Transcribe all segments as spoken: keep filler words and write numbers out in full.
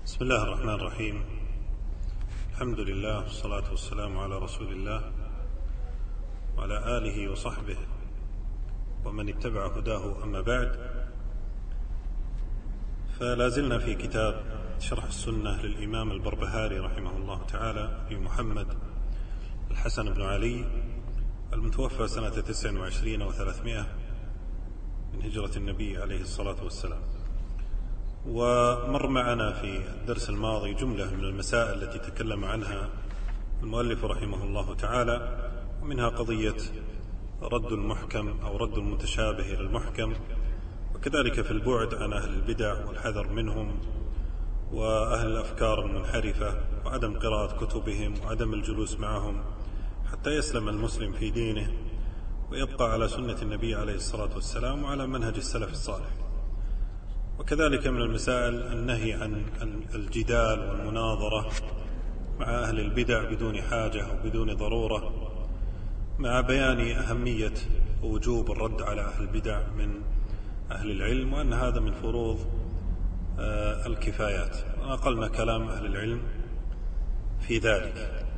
بسم الله الرحمن الرحيم. الحمد لله والصلاة والسلام على رسول الله وعلى آله وصحبه ومن اتبع هداه، أما بعد، فلا زلنا في كتاب شرح السنة للإمام البربهاري رحمه الله تعالى في محمد الحسن بن علي المتوفى سنة تسع وعشرين وثلاثمائة من هجرة النبي عليه الصلاة والسلام. ومر معنا في الدرس الماضي جملة من المسائل التي تكلم عنها المؤلف رحمه الله تعالى، ومنها قضية رد المحكم أو رد المتشابه إلى المحكم، وكذلك في البعد عن أهل البدع والحذر منهم وأهل الأفكار المنحرفة وعدم قراءة كتبهم وعدم الجلوس معهم حتى يسلم المسلم في دينه ويبقى على سنة النبي عليه الصلاة والسلام وعلى منهج السلف الصالح. وكذلك من المسائل النهي عن الجدال والمناظرة مع أهل البدع بدون حاجة أو بدون ضرورة، مع بيان أهمية ووجوب الرد على أهل البدع من أهل العلم، وأن هذا من فروض الكفايات. ونقلنا كلام أهل العلم في ذلك،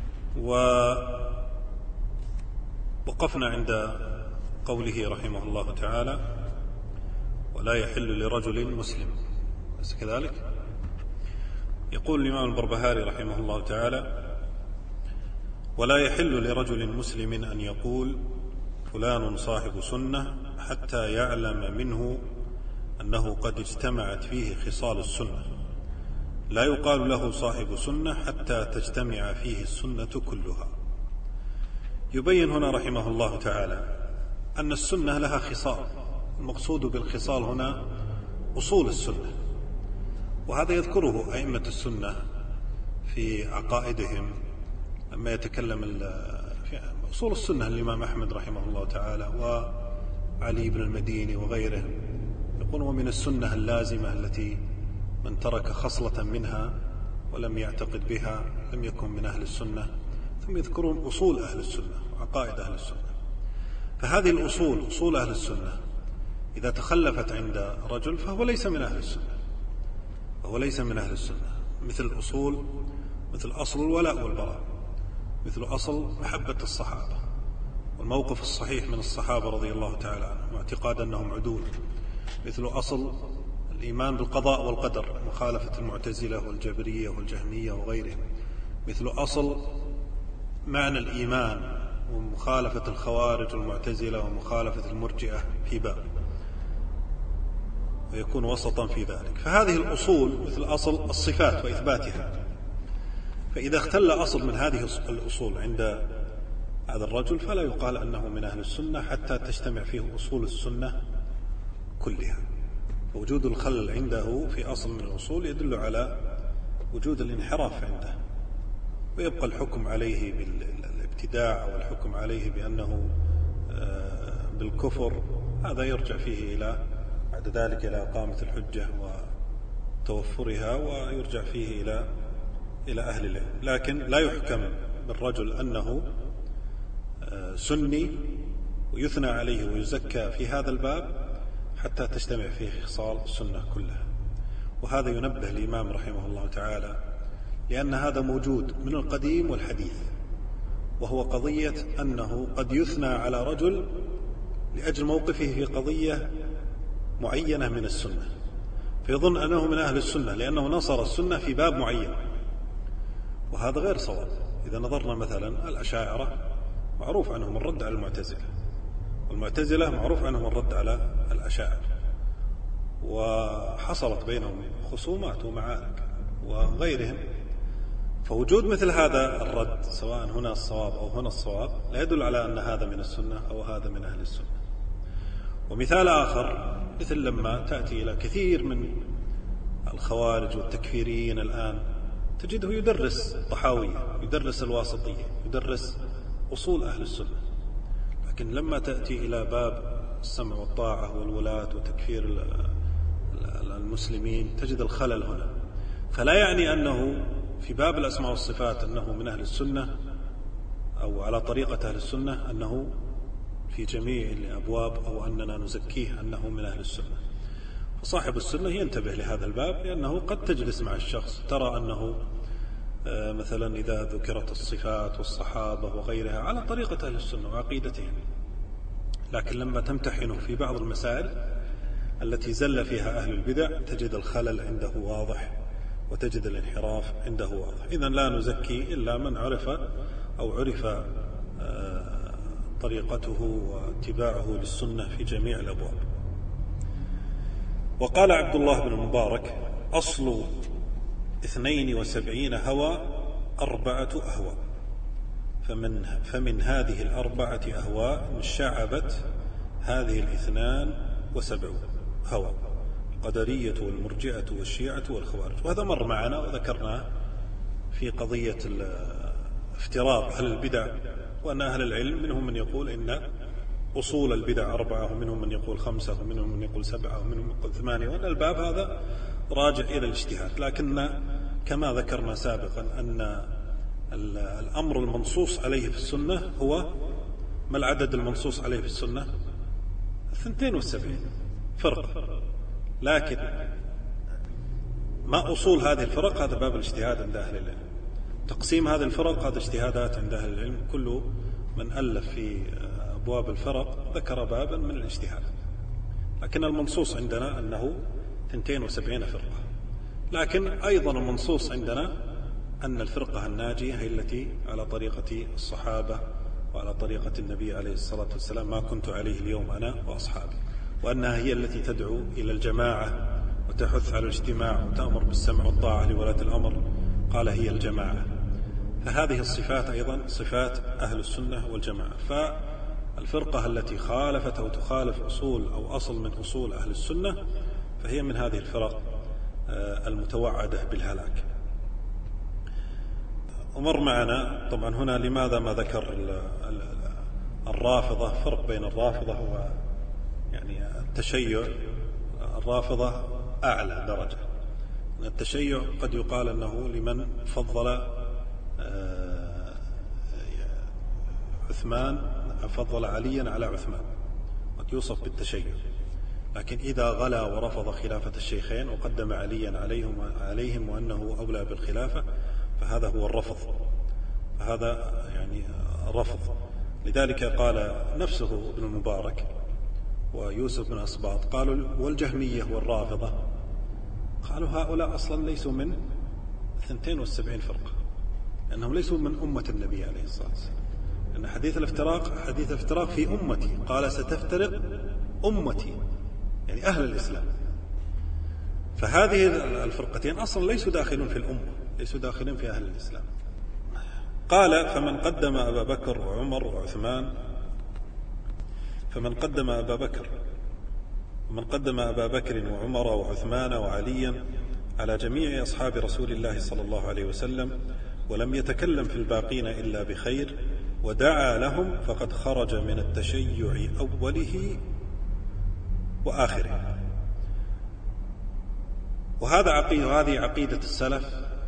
ووقفنا عند قوله رحمه الله تعالى: ولا يحل لرجل مسلم. بس كذلك يقول الإمام البربهاري رحمه الله تعالى: ولا يحل لرجل مسلم أن يقول فلان صاحب سنة حتى يعلم منه أنه قد اجتمعت فيه خصال السنة. لا يقال له صاحب سنة حتى تجتمع فيه السنة كلها. يبين هنا رحمه الله تعالى أن السنة لها خصال، المقصود بالخصال هنا أصول السنة، وهذا يذكره أئمة السنة في عقائدهم لما يتكلم في أصول السنة. الإمام أحمد رحمه الله تعالى وعلي بن المديني وغيره يقول: ومن السنة اللازمة التي من ترك خصلة منها ولم يعتقد بها لم يكن من أهل السنة. ثم يذكرون أصول أهل السنة وعقائد أهل السنة. فهذه الأصول، أصول أهل السنة، إذا تخلفت عند رجل فهو ليس من أهل السنة، فهو ليس من أهل السنة. مثل الأصول، مثل أصل الولاء والبراء، مثل أصل محبة الصحابة والموقف الصحيح من الصحابة رضي الله تعالى عنهم واعتقاد أنهم عدول، مثل أصل الإيمان بالقضاء والقدر، مخالفة المعتزلة والجبرية والجهمية وغيرهم، مثل أصل معنى الإيمان ومخالفة الخوارج والمعتزلة ومخالفة المرجئة في باب، ويكون وسطا في ذلك. فهذه الأصول مثل أصل الصفات وإثباتها. فإذا اختل أصل من هذه الأصول عند هذا الرجل فلا يقال أنه من أهل السنة حتى تجتمع فيه أصول السنة كلها. فوجود الخلل عنده في أصل من الأصول يدل على وجود الانحراف عنده، ويبقى الحكم عليه بالابتداع أو الحكم عليه بأنه بالكفر. هذا يرجع فيه إلى بعد ذلك إلى إقامة الحجة وتوفرها، ويرجع فيه إلى إلى أهل العلم. لكن لا يحكم بالرجل أنه سني ويثنى عليه ويزكى في هذا الباب حتى تجتمع فيه خصال السنة كلها. وهذا ينبه الإمام رحمه الله تعالى، لأن هذا موجود من القديم والحديث، وهو قضية أنه قد يثنى على رجل لأجل موقفه في قضية معينة من السنة، فيظن أنه من أهل السنة لأنه نصر السنة في باب معين، وهذا غير صواب. إذا نظرنا مثلا الأشاعرة معروف عنهم الرد على المعتزلة، والمعتزلة معروف عنهم الرد على الأشاعرة، وحصلت بينهم خصومات ومعارك وغيرهم. فوجود مثل هذا الرد سواء هنا الصواب أو هنا الصواب لا يدل على أن هذا من السنة أو هذا من أهل السنة. ومثال آخر مثل لما تأتي إلى كثير من الخوارج والتكفيريين الآن تجده يدرس طحاوية، يدرس الواسطية، يدرس أصول أهل السنة، لكن لما تأتي إلى باب السمع والطاعة والولاة وتكفير المسلمين تجد الخلل هنا. فلا يعني أنه في باب الأسماء والصفات أنه من أهل السنة أو على طريقة أهل السنة أنه في جميع الأبواب أو أننا نزكيه أنه من أهل السنة. صاحب السنة ينتبه لهذا الباب، لأنه قد تجلس مع الشخص ترى أنه مثلا إذا ذكرت الصفات والصحابة وغيرها على طريقة أهل السنة وعقيدتهم، لكن لما تمتحنه في بعض المسائل التي زل فيها أهل البدع تجد الخلل عنده واضح وتجد الانحراف عنده واضح. إذن لا نزكي إلا من عرف أو عرف طريقته واتباعه للسنة في جميع الأبواب. وقال عبد الله بن المبارك: أصل اثنين وسبعين هوى أربعة أهواء، فمن, فمن هذه الأربعة أهواء انشعبت هذه الاثنان وسبعون هوى: القدرية والمرجئة والشيعة والخوارج. وهذا مر معنا وذكرناه في قضية افتراق أهل البدع، وأن أهل العلم منهم من يقول إن أصول البدع أربعة، ومنهم من يقول خمسة، ومنهم من يقول سبعة، ومنهم من يقول ثمانية، وأن الباب هذا راجع إلى الاجتهاد. لكن كما ذكرنا سابقا أن الأمر المنصوص عليه في السنة هو ما العدد المنصوص عليه في السنة؟ اثنتين وسبعين فرق، لكن ما أصول هذه الفرق هذا باب الاجتهاد عند أهل العلم. تقسيم هذه الفرق هذا اجتهادات عند أهل العلم، كل من ألف في أبواب الفرق ذكر بابا من الاجتهاد، لكن المنصوص عندنا أنه اثنتين وسبعين فرقة. لكن أيضا المنصوص عندنا أن الفرقة الناجية هي التي على طريقة الصحابة وعلى طريقة النبي عليه الصلاة والسلام، ما كنت عليه اليوم أنا وأصحابي، وأنها هي التي تدعو إلى الجماعة وتحث على الاجتماع وتأمر بالسمع والطاعة لولاة الأمر، قال هي الجماعة. فهذه الصفات أيضا صفات أهل السنة والجماعة. فالفرقة التي خالفت أو تخالف أصول أو أصل من أصول أهل السنة فهي من هذه الفرق المتوعدة بالهلاك. ومر معنا طبعا هنا لماذا ما ذكر الرافضة، فرق بين الرافضة و يعني التشيع. الرافضة أعلى درجة، التشيع قد يقال أنه لمن فضل عثمان فضل عليا على عثمان، قد يوصف بالتشيع. لكن إذا غلا ورفض خلافة الشيخين وقدم عليا عليهم, عليهم وأنه أولى بالخلافة فهذا هو الرفض، فهذا يعني رفض. لذلك قال نفسه ابن المبارك ويوسف بن أسباط قالوا والجهمية والرافضة، قالوا هؤلاء أصلا ليسوا من اثنتين وسبعين فرقة، لأنهم ليسوا من أمة النبي عليه الصلاة والسلام، لأن حديث الافتراق حديث افتراق في أمتي، قال ستفترق أمتي يعني أهل الإسلام. فهذه الفرقتين أصلا ليسوا داخلون في الأمة، ليسوا داخلين في أهل الإسلام. قال فمن قدم أبا بكر وعمر وعثمان فمن قدم أبا بكر ومن قدم أبا بكر وعمر وعثمان وعليا على جميع أصحاب رسول الله صلى الله عليه وسلم ولم يتكلم في الباقين إلا بخير ودعا لهم فقد خرج من التشيع أوله وآخره. وهذا عقيدة هذه عقيدة السلف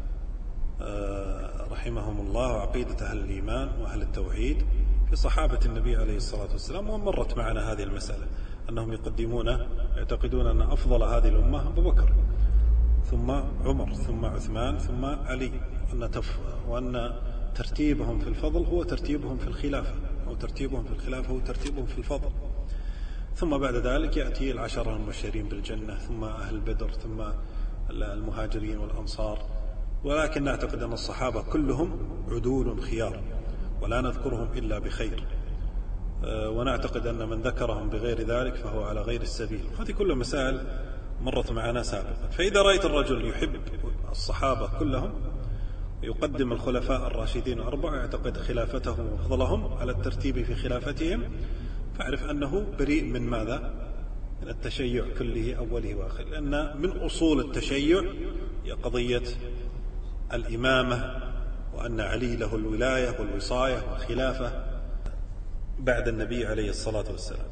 رحمهم الله وعقيدة أهل الإيمان وأهل التوحيد في صحابة النبي عليه الصلاة والسلام. ومرت معنا هذه المسألة أنهم يقدمون يعتقدون أن أفضل هذه الأمة أبو بكر ثم عمر ثم عثمان ثم علي، وأن, تف... وأن ترتيبهم في الفضل هو ترتيبهم في الخلافة، أو ترتيبهم في الخلافة هو ترتيبهم في الفضل. ثم بعد ذلك يأتي العشرة المبشرين بالجنة، ثم أهل بدر، ثم المهاجرين والأنصار. ولكن نعتقد أن الصحابة كلهم عدول خيار ولا نذكرهم إلا بخير، ونعتقد أن من ذكرهم بغير ذلك فهو على غير السبيل. هذه كل مسائل مرت معنا سابقا. فإذا رأيت الرجل يحب الصحابة كلهم ويقدم الخلفاء الراشدين الأربعة يعتقد خلافتهم وفضلهم على الترتيب في خلافتهم، فاعرف أنه بريء من ماذا؟ من التشيع كله أوله وآخره، لأن من أصول التشيع هي قضية الإمامة، وأن علي له الولاية والوصاية والخلافة بعد النبي عليه الصلاة والسلام.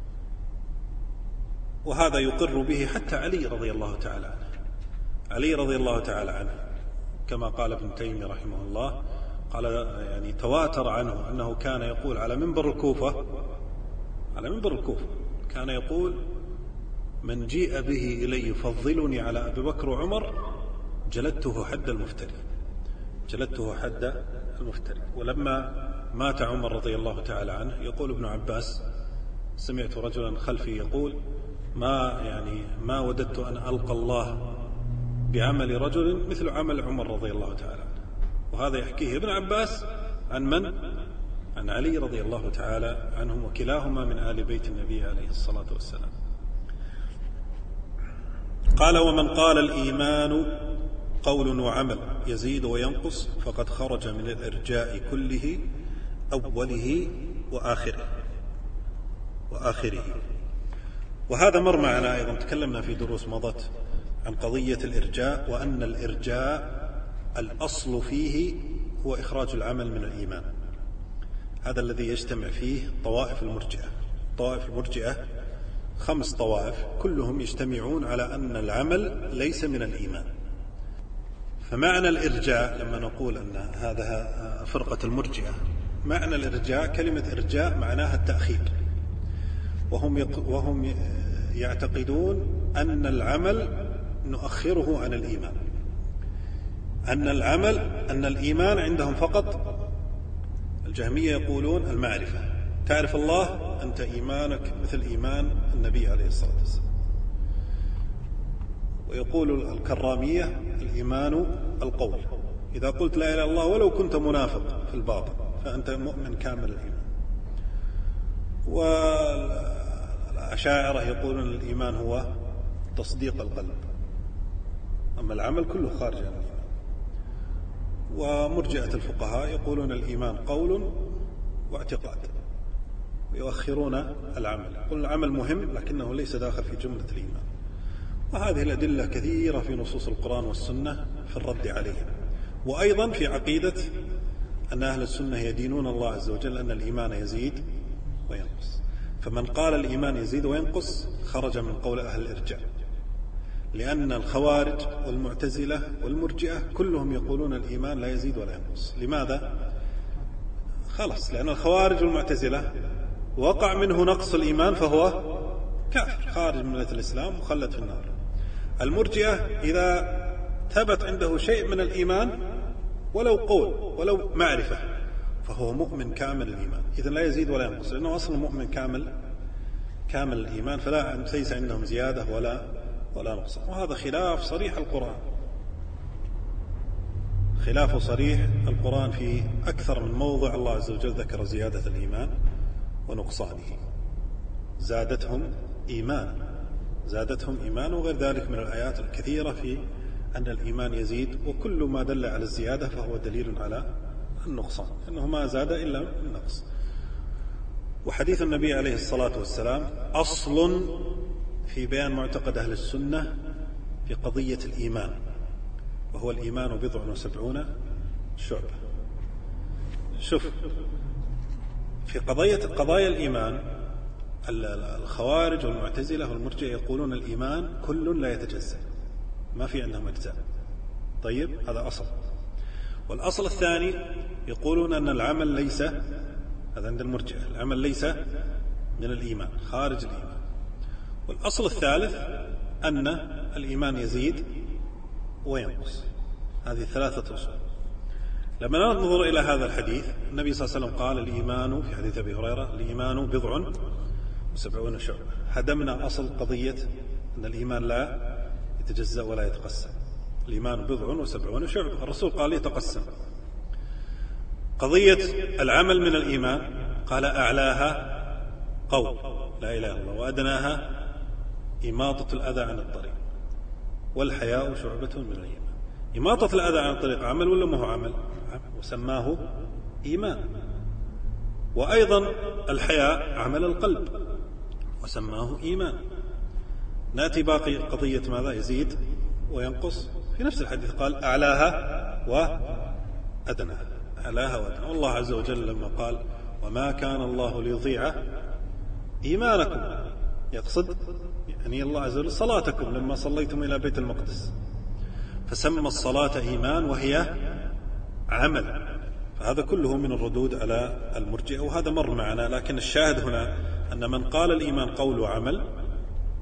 وهذا يقر به حتى علي رضي الله تعالى عنه. علي رضي الله تعالى عنه كما قال ابن تيمية رحمه الله، قال يعني تواتر عنه أنه كان يقول على منبر الكوفة على منبر الكوفة كان يقول من جيء به إلي يفضلني على أبي بكر وعمر جلدته حد المفتري، جلدته حد المفتري. ولما مات عمر رضي الله تعالى عنه يقول ابن عباس: سمعت رجلا خلفي يقول: ما يعني ما وددت أن ألقى الله بعمل رجل مثل عمل عمر رضي الله تعالى عنه. وهذا يحكيه ابن عباس عن من؟ عن علي رضي الله تعالى عنهم، وكلاهما من آل بيت النبي عليه الصلاة والسلام. قال: ومن قال الإيمان قول وعمل يزيد وينقص فقد خرج من الإرجاء كله أوله وآخره وآخره. وهذا مر معنا أيضا، تكلمنا في دروس مضت عن قضية الإرجاء، وأن الإرجاء الأصل فيه هو إخراج العمل من الإيمان. هذا الذي يجتمع فيه طوائف المرجئة. طوائف المرجئة خمس طوائف كلهم يجتمعون على أن العمل ليس من الإيمان. فمعنى الإرجاء لما نقول أن هذا فرقة المرجئة، معنى الإرجاء كلمة إرجاء معناها التأخير، وهم وهم يعتقدون أن العمل نؤخره عن الإيمان، أن العمل أن الإيمان عندهم فقط. الجهمية يقولون المعرفة، تعرف الله أنت إيمانك مثل إيمان النبي عليه الصلاة والسلام. ويقول الكرامية الإيمان القول، إذا قلت لا إله إلا الله ولو كنت منافق في الباطن فأنت مؤمن كامل الإيمان. والأشاعرة يقولون الإيمان هو تصديق القلب، أما العمل كله خارج عن الإيمان. ومرجئة الفقهاء يقولون الإيمان قول واعتقاد، ويؤخرون العمل، يقولون العمل مهم لكنه ليس داخل في جملة الإيمان. وهذه الأدلة كثيرة في نصوص القرآن والسنة في الرد عليهم. وأيضا في عقيدة أن أهل السنة يدينون الله عز وجل أن الإيمان يزيد وينقص. فمن قال الإيمان يزيد وينقص خرج من قول أهل الإرجاء، لأن الخوارج والمعتزلة والمرجئة كلهم يقولون الإيمان لا يزيد ولا ينقص. لماذا؟ خلص، لأن الخوارج والمعتزلة وقع منه نقص الإيمان فهو كافر خارج من ملة الإسلام مخلد في النار. المرجئة إذا ثبت عنده شيء من الإيمان ولو قول ولو معرفة فهو مؤمن كامل الإيمان، إذن لا يزيد ولا ينقص، لأنه أصلا مؤمن كامل كامل الإيمان، فلا ليس عندهم زيادة ولا ولا نقصان. وهذا خلاف صريح القرآن، خلاف صريح القرآن في أكثر من موضع. الله عز وجل ذكر زيادة الإيمان ونقصانه، زادتهم إيمان زادتهم إيمان وغير ذلك من الآيات الكثيرة في أن الإيمان يزيد، وكل ما دل على الزيادة فهو دليل على النقصان، أنه ما زاد إلا النقص. وحديث النبي عليه الصلاة والسلام أصل في بيان معتقد أهل السنة في قضية الإيمان، وهو الإيمان بضع وسبعون شعبة. شوف، في قضية قضايا الإيمان الخوارج والمعتزلة والمرجئة يقولون الإيمان كل لا يتجزأ، ما في عندهم أجزاء. طيب، هذا أصل. والأصل الثاني يقولون أن العمل ليس، هذا عند المرجئة، العمل ليس من الإيمان، خارج الإيمان. والأصل الثالث أن الإيمان يزيد وينقص. هذه ثلاثة أصول. لما ننظر إلى هذا الحديث، النبي صلى الله عليه وسلم قال الإيمان في حديث أبي هريرة الإيمان بضع وسبعون شعبة. هدمنا أصل قضية أن الإيمان لا يتجزأ ولا يتقسم. الإيمان بضع وسبعون شعبة، الرسول قال يتقسم. قضية العمل من الإيمان قال أعلاها قول لا إله إلا الله، وأدناها إماطة الأذى عن الطريق، والحياء شعبة من الإيمان. إماطة الأذى عن الطريق عمل ولا ما هو عمل؟ وسماه إيمان. وأيضا الحياء عمل القلب وسماه إيمان. نأتي باقي قضية ماذا؟ يزيد وينقص. في نفس الحديث قال أعلاها وأدناها، أعلاها وأدناها. والله عز وجل لما قال وما كان الله ليضيع إيمانكم، يقصد يعني الله عز وجل صلاتكم لما صليتم إلى بيت المقدس، فسمى الصلاة إيمان وهي عمل. فهذا كله من الردود على المرجئة، وهذا مر معنا. لكن الشاهد هنا أن من قال الإيمان قول وعمل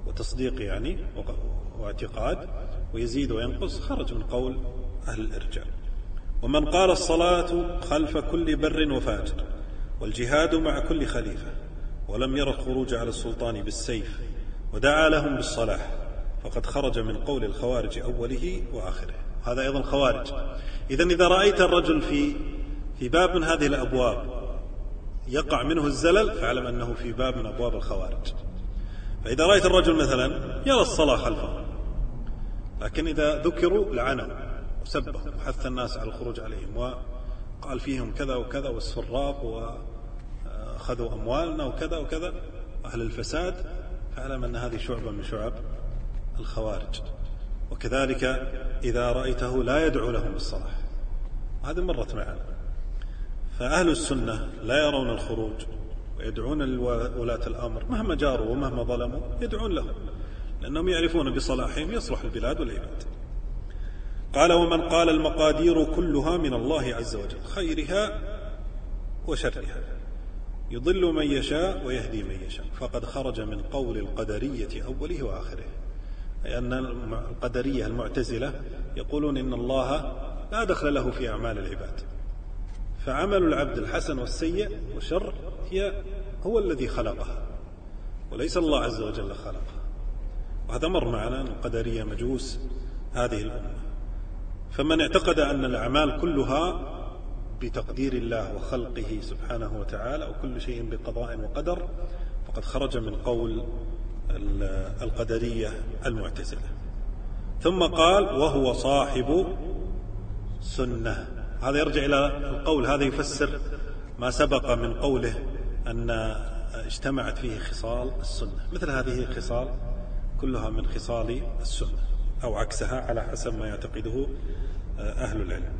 وتصديق يعني واعتقاد، ويزيد وينقص، خرج من قول أهل الإرجاء. ومن قال الصلاة خلف كل بر وفاجر والجهاد مع كل خليفة ولم ير الخروج على السلطان بالسيف ودعا لهم بالصلاح فقد خرج من قول الخوارج أوله وآخره. هذا أيضا خوارج. إذن إذا رأيت الرجل في في باب من هذه الأبواب يقع منه الزلل فاعلم أنه في باب من أبواب الخوارج. فإذا رأيت الرجل مثلا يرى الصلاة خلفه، لكن إذا ذكروا لعنوا وسبهم وحث الناس على الخروج عليهم وقال فيهم كذا وكذا والسراق وأخذوا أموالنا وكذا وكذا أهل الفساد، فاعلم أن هذه شعبة من شعب الخوارج. وكذلك إذا رأيته لا يدعو لهم بالصلاح، هذا مرت معنا. فأهل السنة لا يرون الخروج ويدعون لولاة الأمر مهما جاروا ومهما ظلموا، يدعون لهم لأنهم يعرفون بصلاحهم يصلح البلاد والعباد. قال: ومن قال المقادير كلها من الله عز وجل خيرها وشرها يضل من يشاء ويهدي من يشاء فقد خرج من قول القدرية أوله وآخره. أي أن القدرية المعتزلة يقولون إن الله لا دخل له في أعمال العباد، فعمل العبد الحسن والسيء والشر هي هو الذي خلقها وليس الله عز وجل خلقها. وهذا مر معنا أن القدرية مجوس هذه الأمة. فمن اعتقد أن الأعمال كلها بتقدير الله وخلقه سبحانه وتعالى وكل شيء بقضاء وقدر فقد خرج من قول القدرية المعتزلة. ثم قال: وهو صاحب سنة. هذا يرجع إلى القول، هذا يفسر ما سبق من قوله أن اجتمعت فيه خصال السنة. مثل هذه الخصال كلها من خصال السنة أو عكسها على حسب ما يعتقده أهل العلم.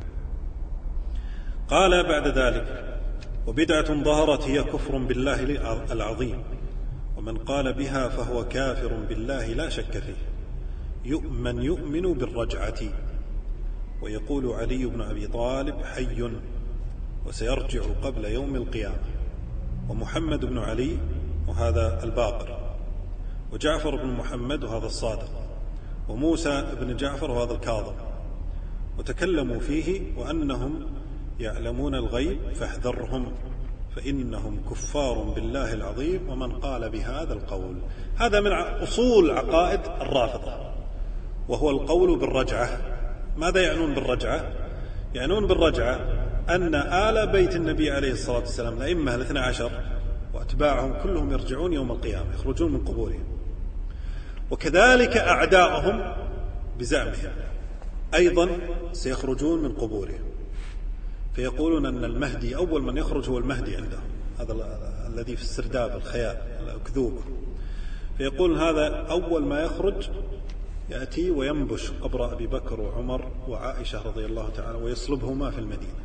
قال بعد ذلك: وبدعة ظهرت هي كفر بالله العظيم ومن قال بها فهو كافر بالله لا شك فيه من يؤمن بالرجعة. ويقول علي بن أبي طالب: حي وسيرجع قبل يوم القيامة. ومحمد بن علي وهذا الباقر، وجعفر بن محمد وهذا الصادق، وموسى بن جعفر وهذا الكاظم، وتكلموا فيه وأنهم يعلمون الغيب فاحذرهم فإنهم كفار بالله العظيم ومن قال بهذا القول. هذا من أصول عقائد الرافضة، وهو القول بالرجعة. ماذا يعنون بالرجعة؟ يعنون بالرجعة أن آل بيت النبي عليه الصلاة والسلام الأئمة الاثنى عشر وأتباعهم كلهم يرجعون يوم القيامة، يخرجون من قبورهم. وكذلك أعداءهم بزعمهم أيضا سيخرجون من قبورهم، فيقولون أن المهدي أول من يخرج هو المهدي عندهم، هذا الذي في السرداب الخيال الأكذوب. فيقول هذا أول ما يخرج يأتي وينبش قبر أبي بكر وعمر وعائشة رضي الله تعالى ويصلبهما في المدينة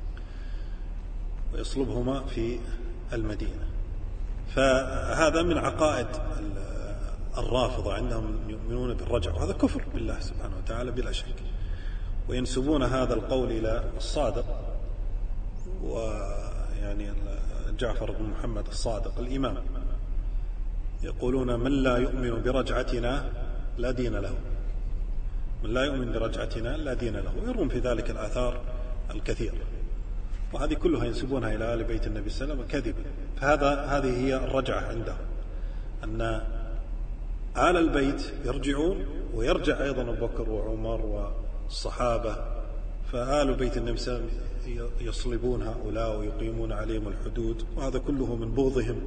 ويصلبهما في المدينة. فهذا من عقائد الرافضة، عندهم يؤمنون بالرجع، وهذا كفر بالله سبحانه وتعالى بلا شك. وينسبون هذا القول إلى الصادق، ويعني جعفر بن محمد الصادق الإمام، يقولون: من لا يؤمن برجعتنا لا دين له، من لا يؤمن برجعتنا لا دين له. ويرون في ذلك الآثار الكثير، وهذه كلها ينسبونها إلى آل بيت النبي صلى الله عليه وسلم كذب. فهذا هذه هي الرجعة عندهم، أن آل البيت يرجعون، ويرجع أيضا أبو بكر وعمر والصحابة. فآل بيت النبي صلى الله عليه وسلم يصلبون هؤلاء ويقيمون عليهم الحدود، وهذا كله من بغضهم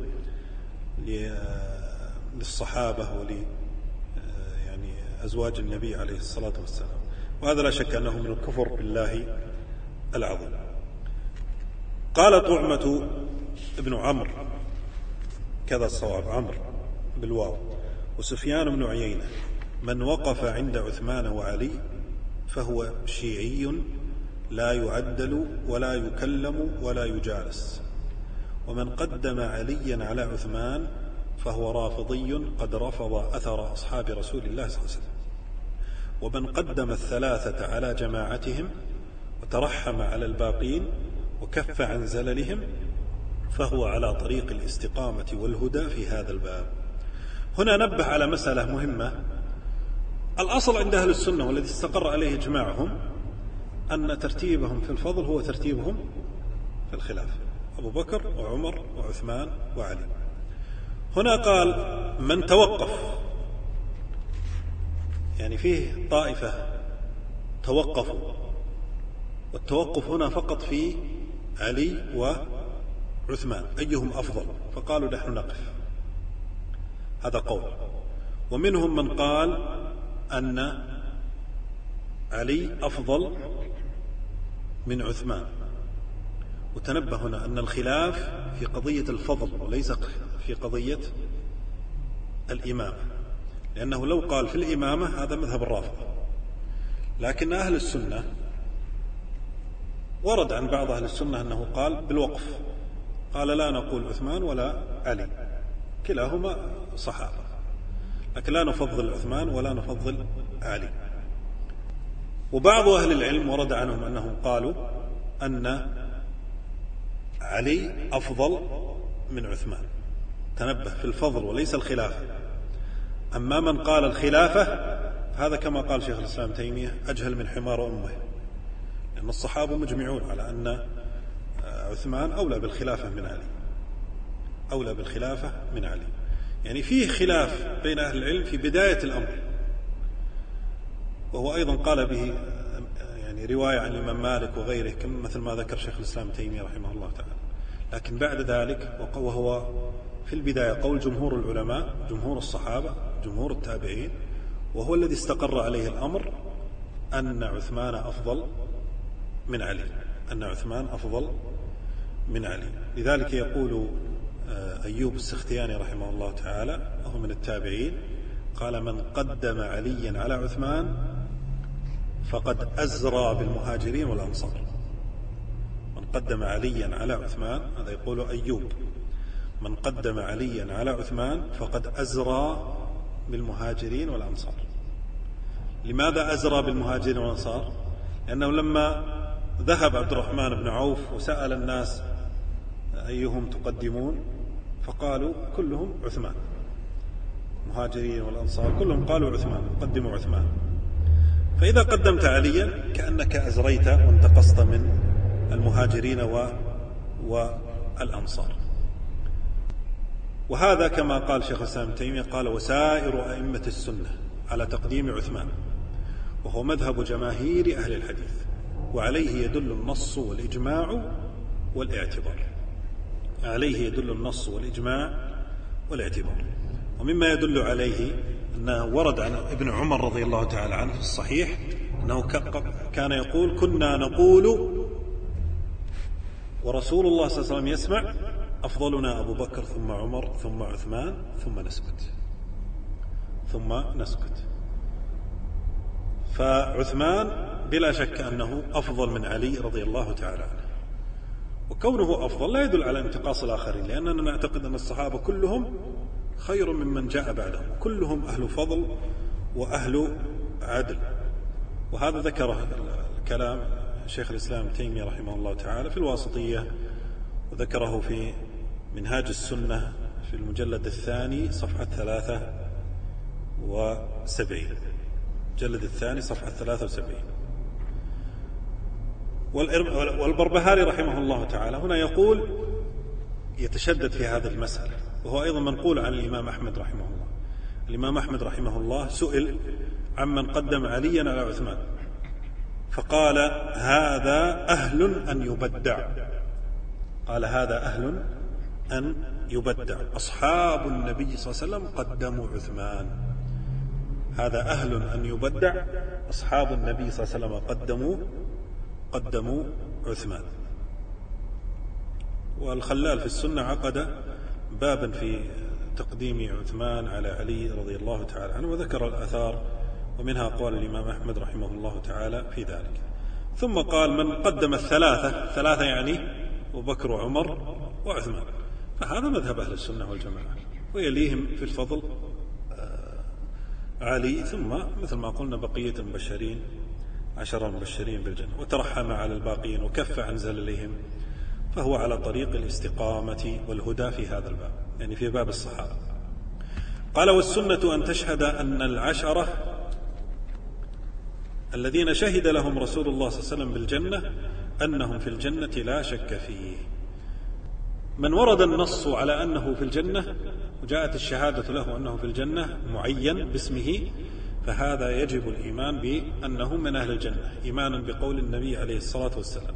للصحابة ول يعني أزواج النبي عليه الصلاة والسلام. وهذا لا شك أنه من الكفر بالله العظيم. قال طعمة ابن عمرو، كذا الصواب عمرو بالواو، وسفيان بن عيينة: من وقف عند عثمان وعلي فهو شيعي لا يعدل ولا يكلم ولا يجالس. ومن قدم عليا على عثمان فهو رافضي قد رفض أثر أصحاب رسول الله صلى الله عليه وسلم. ومن قدم الثلاثة على جماعتهم وترحم على الباقين وكف عن زللهم فهو على طريق الاستقامة والهدى في هذا الباب. هنا نبه على مسألة مهمة. الأصل عند أهل السنة والذي استقر عليه إجماعهم أن ترتيبهم في الفضل هو ترتيبهم في الخلافة، أبو بكر وعمر وعثمان وعلي. هنا قال من توقف، يعني فيه طائفة توقفوا، والتوقف هنا فقط في علي وعثمان أيهم أفضل، فقالوا نحن نقف، هذا قول. ومنهم من قال أن علي أفضل من عثمان. وتنبه هنا أن الخلاف في قضية الفضل وليس في قضية الإمامة، لأنه لو قال في الإمامة هذا مذهب الرافضة، لكن أهل السنة ورد عن بعض أهل السنة أنه قال بالوقف، قال لا نقول عثمان ولا علي، كلاهما صحابة، لكن لا نفضل عثمان ولا نفضل علي. وبعض أهل العلم ورد عنهم أنهم قالوا أن علي أفضل من عثمان. تنبه في الفضل وليس الخلافة. أما من قال الخلافة هذا كما قال شيخ الإسلام تيمية أجهل من حمار أمه، لأن الصحابة مجمعون على أن عثمان أولى بالخلافة من علي، أولى بالخلافة من علي. يعني فيه خلاف بين أهل العلم في بداية الأمر، وهو أيضا قال به يعني رواية عن الإمام مالك وغيره مثل ما ذكر شيخ الإسلام تيمية رحمه الله تعالى. لكن بعد ذلك وهو في البداية قول جمهور العلماء، جمهور الصحابة، جمهور التابعين، وهو الذي استقر عليه الأمر أن عثمان أفضل من علي، أن عثمان أفضل من علي. لذلك يقول أيوب السختياني رحمه الله تعالى وهو من التابعين، قال من قدم عليا على عثمان فقد أزرى بالمهاجرين والأنصار. من قدم عليا على عثمان، هذا يقول أيوب، من قدم عليا على عثمان فقد أزرى بالمهاجرين والأنصار. لماذا أزرى بالمهاجرين والأنصار؟ لأنه لما ذهب عبد الرحمن بن عوف وسأل الناس أيهم تقدمون فقالوا كلهم عثمان، مهاجرين والأنصار كلهم قالوا عثمان، قدموا عثمان. فإذا قدمت عليا كأنك أزريت وانتقصت من المهاجرين والأنصار. وهذا كما قال شيخ الإسلام ابن تيمية قال وسائر أئمة السنة على تقديم عثمان، وهو مذهب جماهير أهل الحديث، وعليه يدل النص والإجماع والاعتبار. عليه يدل النص والإجماع والاعتبار. ومما يدل عليه أنه ورد عن ابن عمر رضي الله تعالى عنه في الصحيح أنه كان يقول كنا نقول ورسول الله صلى الله عليه وسلم يسمع أفضلنا أبو بكر ثم عمر ثم عثمان ثم نسكت ثم نسكت. فعثمان بلا شك أنه أفضل من علي رضي الله تعالى عنه، وكونه أفضل لا يدل على انتقاص الآخرين، لأننا نعتقد أن الصحابة كلهم خير ممن جاء بعدهم، كلهم أهل فضل وأهل عدل. وهذا ذكره الكلام شيخ الإسلام تيمية رحمه الله تعالى في الواسطية، وذكره في منهاج السنة في المجلد الثاني صفحة ثلاثة وسبعين، المجلد الثاني صفحة ثلاثة وسبعين. والبربهاري رحمه الله تعالى هنا يقول يتشدد في هذه المسألة، وهو أيضا منقول عن الإمام أحمد رحمه الله. الإمام أحمد رحمه الله سئل عمن قدم عليا على عثمان فقال هذا أهل أن يبدع، قال هذا أهل أن يبدع، أصحاب النبي صلى الله عليه وسلم قدموا عثمان، هذا أهل أن يبدع، أصحاب النبي صلى الله عليه وسلم قدموا قدموا عثمان. والخلال في السنة عقد بابا في تقديم عثمان على علي رضي الله تعالى عنه، وذكر الآثار ومنها قول الإمام أحمد رحمه الله تعالى في ذلك. ثم قال من قدم الثلاثة، ثلاثة يعني أبو بكر وعمر وعثمان، فهذا مذهب أهل السنة والجماعة، ويليهم في الفضل علي، ثم مثل ما قلنا بقية المبشرين عشر المبشرين بالجنة، وترحم على الباقين وكف عن زللهم، فهو على طريق الاستقامة والهدى في هذا الباب، يعني في باب الصحابة. قال: والسنة أن تشهد أن العشرة الذين شهد لهم رسول الله صلى الله عليه وسلم بالجنة أنهم في الجنة لا شك فيه. من ورد النص على أنه في الجنة وجاءت الشهادة له أنه في الجنة معين باسمه، فهذا يجب الإيمان بأنه من أهل الجنة إيمانا بقول النبي عليه الصلاة والسلام.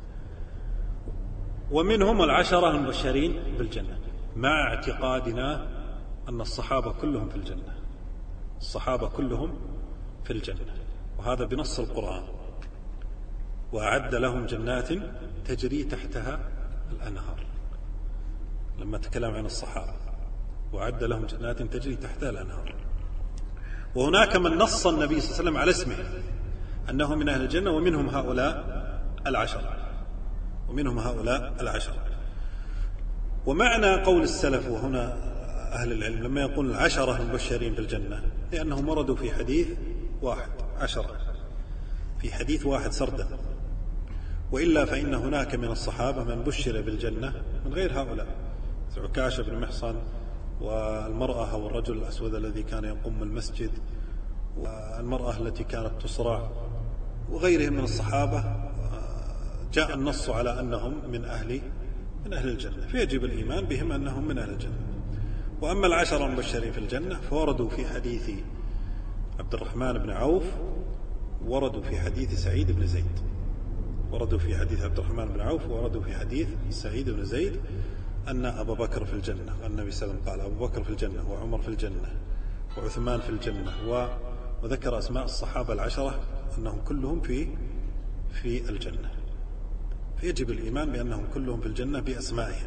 ومنهم العشرة المبشرين بالجنة، مع اعتقادنا أن الصحابة كلهم في الجنة، الصحابة كلهم في الجنة، وهذا بنص القرآن: وأعد لهم جنات تجري تحتها الأنهار. لما تكلم عن الصحابة وأعد لهم جنات تجري تحتها الأنهار. وهناك من نص النبي صلى الله عليه وسلم على اسمه أنه من أهل الجنة، ومنهم هؤلاء العشرة ومنهم هؤلاء العشرة. ومعنى قول السلف وهنا أهل العلم لما يقول العشرة المبشرين بالجنة، لأنهم وردوا في حديث واحد عشرة، في حديث واحد سردا، وإلا فإن هناك من الصحابة من بشر بالجنة من غير هؤلاء، عكاشة بن محصن، والمرأة أو الرجل الأسود الذي كان يقوم المسجد، والمرأة التي كانت تصرع، وغيرهم من الصحابة جاء النص على أنهم من أهل من أهل الجنة، فيجب الإيمان بهم أنهم من أهل الجنة. وأما العشرة المبشرين في الجنة فوردوا في حديث عبد الرحمن بن عوف، وردوا في حديث سعيد بن زيد، وردوا في حديث عبد الرحمن بن عوف، وردوا في حديث سعيد بن زيد أن أبا بكر في الجنة، والنبي صلى الله عليه وسلم قال: أبو بكر في الجنة، وعمر في الجنة، وعثمان في الجنة، وذكر أسماء الصحابة العشرة أنهم كلهم في في الجنة. فيجب الإيمان بأنهم كلهم في الجنة بأسمائهم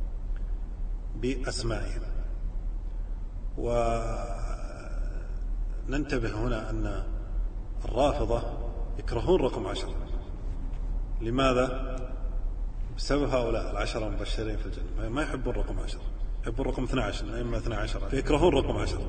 بأسمائهم وننتبه هنا أن الرافضة يكرهون رقم عشرة. لماذا؟ بسبب هؤلاء العشرة المبشرين في الجنة، ما يحبون رقم عشرة، يحبون رقم اثنى عشر، إما اثنى عشر، فيكرهون رقم عشرة.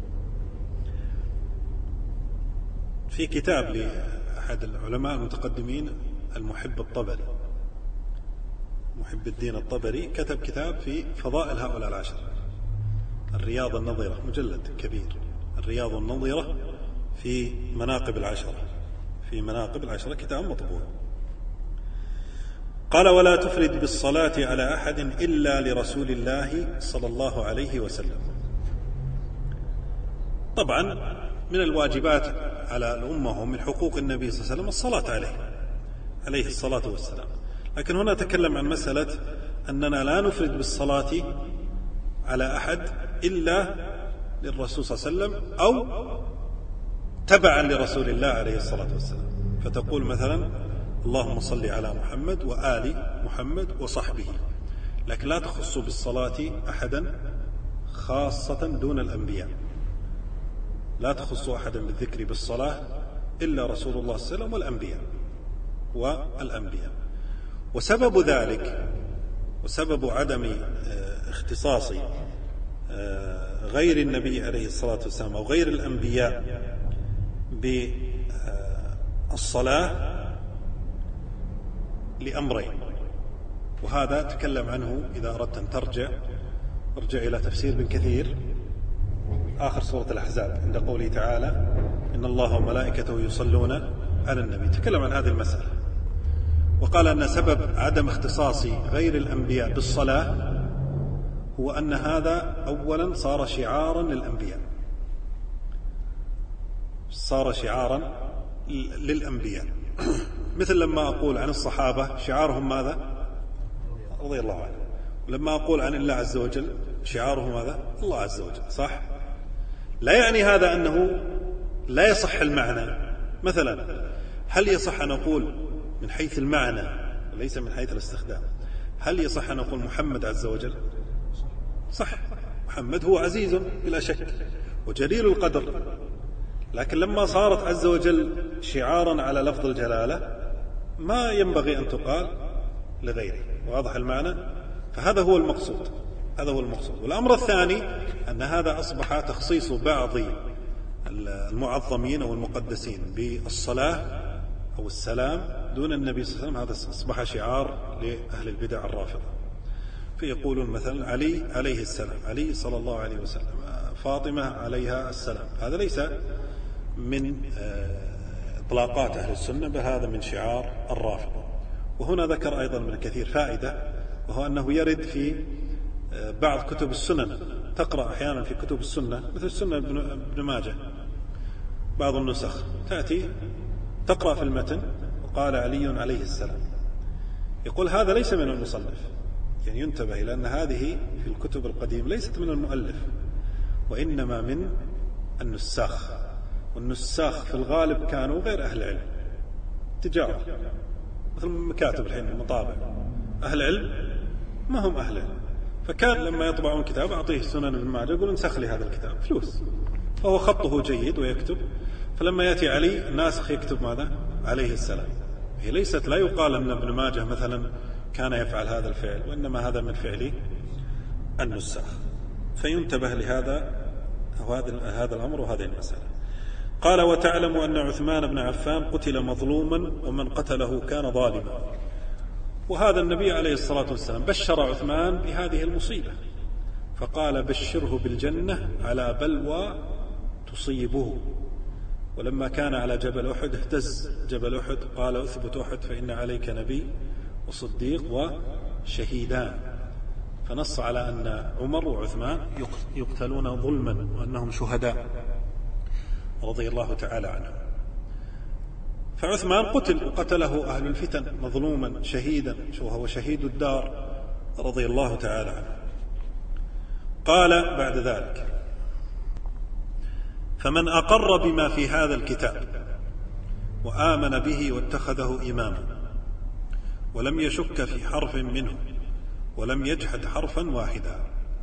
في كتاب لأحد العلماء المتقدمين المحب الطبري، محب الدين الطبري، كتب كتاب في فضائل هؤلاء العشرة، الرياض النظيرة، مجلد كبير، الرياض النظيرة في مناقب العشرة، في مناقب العشرة، كتاب مطبوع. قال: ولا تفرد بالصلاة على أحد إلا لرسول الله صلى الله عليه وسلم. طبعا من الواجبات على الأمة ومن حقوق النبي صلى الله عليه وسلم الصلاة عليه عليه الصلاة والسلام، لكن هنا تكلم عن مسألة أننا لا نفرد بالصلاة على أحد إلا للرسول صلى الله عليه وسلم أو تبعا لرسول الله عليه الصلاة والسلام، فتقول مثلا: اللهم صل على محمد وآل محمد وصحبه، لكن لا تخص بالصلاة أحدا خاصة دون الأنبياء، لا تخص أحدا بالذكر بالصلاة إلا رسول الله صلى الله عليه وسلم والأنبياء والأنبياء. وسبب ذلك وسبب عدم اختصاص غير النبي عليه الصلاة والسلام أو غير الأنبياء بالصلاة لأمرين، وهذا تكلم عنه إذا أردت أن ترجع ارجع إلى تفسير ابن كثير آخر سورة الأحزاب عند قوله تعالى: إن الله وملائكته يصلون على النبي، تكلم عن هذه المسألة وقال أن سبب عدم اختصاص غير الأنبياء بالصلاة هو أن هذا أولا صار شعارا للأنبياء، صار شعارا للأنبياء مثل لما أقول عن الصحابة شعارهم ماذا؟ رضي الله عنه. ولما أقول عن الله عز وجل شعاره ماذا؟ الله عز وجل، صح؟ لا يعني هذا أنه لا يصح المعنى. مثلا هل يصح أن نقول من حيث المعنى وليس من حيث الاستخدام، هل يصح أن نقول محمد عز وجل؟ صح، محمد هو عزيز بلا شك وجليل القدر، لكن لما صارت عز وجل شعارا على لفظ الجلالة ما ينبغي أن تقال لغيره. واضح المعنى؟ فهذا هو المقصود، هذا هو المقصود. والأمر الثاني أن هذا أصبح تخصيص بعض المعظمين أو المقدسين بالصلاة أو السلام دون النبي صلى الله عليه وسلم، هذا أصبح شعار لأهل البدع الرافضة. فيقولون مثلا علي عليه السلام، علي صلى الله عليه وسلم، فاطمة عليها السلام. هذا ليس من إطلاقات أهل السنة، بل هذا من شعار الرافضة. وهنا ذكر أيضا من الكثير فائدة، وهو أنه يرد في بعض كتب السنن، تقرأ أحيانا في كتب السنة مثل السنة ابن ماجه بعض النسخ تأتي تقرأ في المتن وقال علي عليه السلام، يقول هذا ليس من المصنف. يعني ينتبه إلى أن هذه في الكتب القديمة ليست من المؤلف، وإنما من النساخ. والنساخ في الغالب كانوا غير أهل علم، تجارة، مثل مكاتب الحين المطابع، أهل علم ما هم أهل علم. فكان لما يطبعون كتاب أعطيه سنن ابن ماجه يقول انسخ لي هذا الكتاب فلوس، فهو خطه جيد ويكتب. فلما يأتي علي الناسخ يكتب ماذا؟ عليه السلام. هي ليست، لا يقال أن ابن ماجه مثلا كان يفعل هذا الفعل، وإنما هذا من فعل النساخ. فينتبه لهذا هذا الأمر وهذه المسألة. قال وتعلم أن عثمان بن عفان قتل مظلوما ومن قتله كان ظالما. وهذا النبي عليه الصلاة والسلام بشر عثمان بهذه المصيبة، فقال بشره بالجنة على بلوى تصيبه. ولما كان على جبل أحد اهتز جبل أحد، قال اثبت أحد فإن عليك نبي وصديق وشهيدان. فنص على أن عمر وعثمان يقتلون ظلما وأنهم شهداء رضي الله تعالى عنهم. فعثمان قتل وقتله أهل الفتن مظلوما شهيدا، وهو شهيد الدار رضي الله تعالى عنه. قال بعد ذلك فمن أقر بما في هذا الكتاب وآمن به واتخذه إماما ولم يشك في حرف منه ولم يجحد حرفا واحدا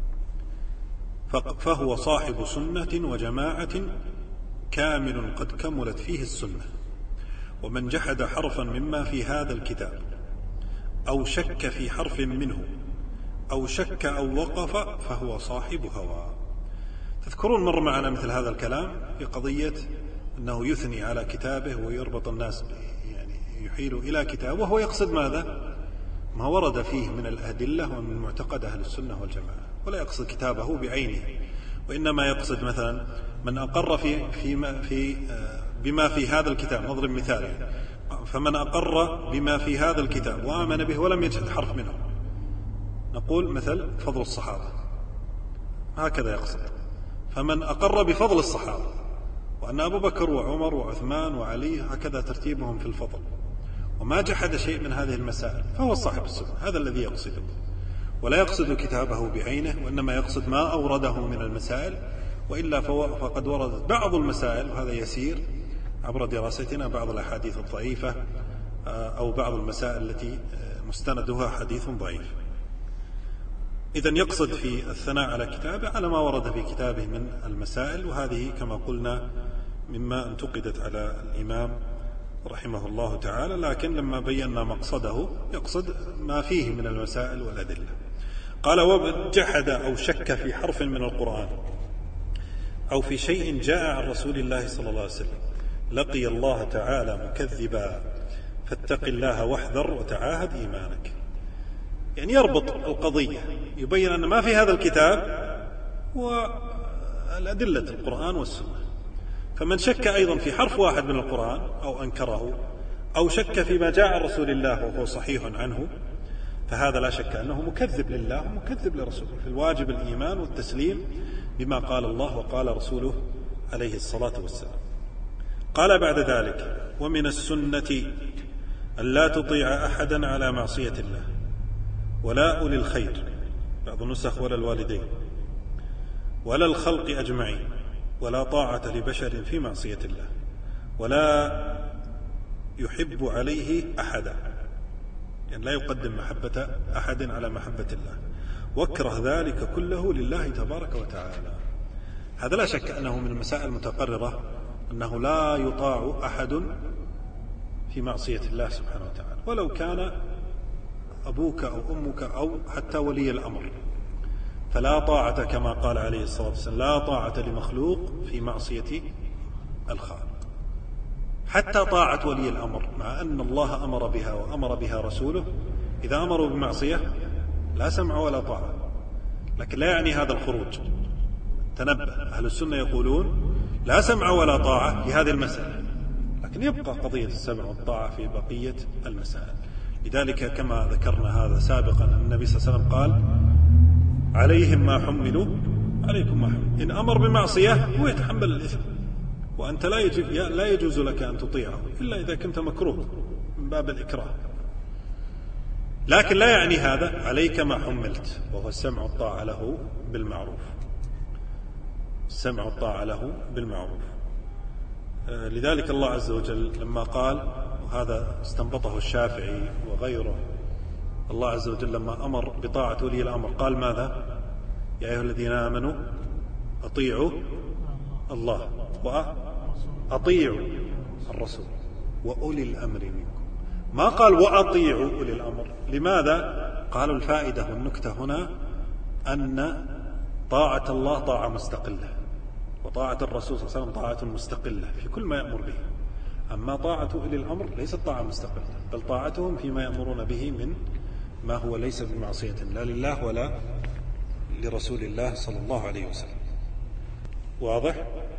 فهو صاحب سنة وجماعة كامل قد كملت فيه السنة. ومن جحد حرفا مما في هذا الكتاب أو شك في حرف منه أو شك أو وقف فهو صاحب هوى. تذكرون مر معنا مثل هذا الكلام في قضية أنه يثني على كتابه ويربط الناس، يعني يحيل إلى كتابه وهو يقصد ماذا؟ ما ورد فيه من الأدلة ومن معتقد أهل السنة والجماعة، ولا يقصد كتابه بعينه، وإنما يقصد مثلا من أقر في فيما في بما في هذا الكتاب. نضرب مثال يعني. فمن أقر بما في هذا الكتاب وآمن به ولم يجحد حرف منه، نقول مثل فضل الصحابة، هكذا يقصد. فمن أقر بفضل الصحابة وأن أبو بكر وعمر وعثمان وعلي هكذا ترتيبهم في الفضل، وما جحد شيء من هذه المسائل فهو صاحب السنة. هذا الذي يقصده، ولا يقصد كتابه بعينه، وإنما يقصد ما أورده من المسائل. وإلا فقد وردت بعض المسائل، وهذا يسير عبر دراستنا، بعض الأحاديث الضعيفة أو بعض المسائل التي مستندها حديث ضعيف. إذن يقصد في الثناء على كتابه على ما ورد في كتابه من المسائل، وهذه كما قلنا مما انتقدت على الإمام رحمه الله تعالى. لكن لما بينا مقصده يقصد ما فيه من المسائل والأدلة. قال وجحد أو شك في حرف من القرآن أو في شيء جاء عن رسول الله صلى الله عليه وسلم لقي الله تعالى مكذبا فاتق الله واحذر وتعاهد إيمانك. يعني يربط القضية، يبين أن ما في هذا الكتاب والأدلة القرآن والسنة. فمن شك أيضا في حرف واحد من القرآن أو أنكره أو شك فيما جاء عن رسول الله وهو صحيح عنه، فهذا لا شك أنه مكذب لله ومكذب لرسوله. في الواجب الإيمان والتسليم بما قال الله وقال رسوله عليه الصلاة والسلام. قال بعد ذلك ومن السنة أن لا تطيع أحدا على معصية الله ولا أولي الخير، بعض النسخ ولا الوالدين، ولا الخلق أجمعين، ولا طاعة لبشر في معصية الله، ولا يحب عليه أحدا، يعني لا يقدم محبة أحد على محبة الله، واكره ذلك كله لله تبارك وتعالى. هذا لا شك أنه من المسائل المتقررة، أنه لا يطاع أحد في معصية الله سبحانه وتعالى، ولو كان أبوك أو أمك أو حتى ولي الأمر. فلا طاعة كما قال عليه الصلاة والسلام لا طاعة لمخلوق في معصية الخالق. حتى طاعة ولي الأمر مع أن الله أمر بها وأمر بها رسوله، إذا أمروا بمعصية لا سمع ولا طاعة. لكن لا يعني هذا الخروج، تنبه، أهل السنة يقولون لا سمع ولا طاعة في هذه المسألة، لكن يبقى قضية السمع والطاعة في بقية المسائل. لذلك كما ذكرنا هذا سابقا النبي صلى الله عليه وسلم قال عليهم ما حملوا عليكم ما حملوا، إن أمر بمعصية هو يتحمل الإثم، وأنت لا يجب لا يجوز لك أن تطيعه إلا إذا كنت مكروه من باب الإكراه، لكن لا يعني هذا عليك ما حملت، وهو السمع والطاعة له بالمعروف، السمع والطاعة له بالمعروف. لذلك الله عز وجل لما قال، وهذا استنبطه الشافعي وغيره، الله عز وجل لما أمر بطاعة ولي الأمر قال ماذا؟ يا أيها الذين آمنوا أطيعوا الله وأطيعوا الرسول وأولي الأمر منكم، ما قال وأطيعوا أولي الأمر. لماذا؟ قالوا الفائدة والنكتة هنا أن طاعة الله طاعة مستقلة، وطاعة الرسول صلى الله عليه وسلم طاعة مستقلة في كل ما يأمر به، أما طاعة أولي الأمر ليست طاعة مستقلة، بل طاعتهم فيما يأمرون به من ما هو ليس بمعصية لا لله ولا لرسول الله صلى الله عليه وسلم. واضح؟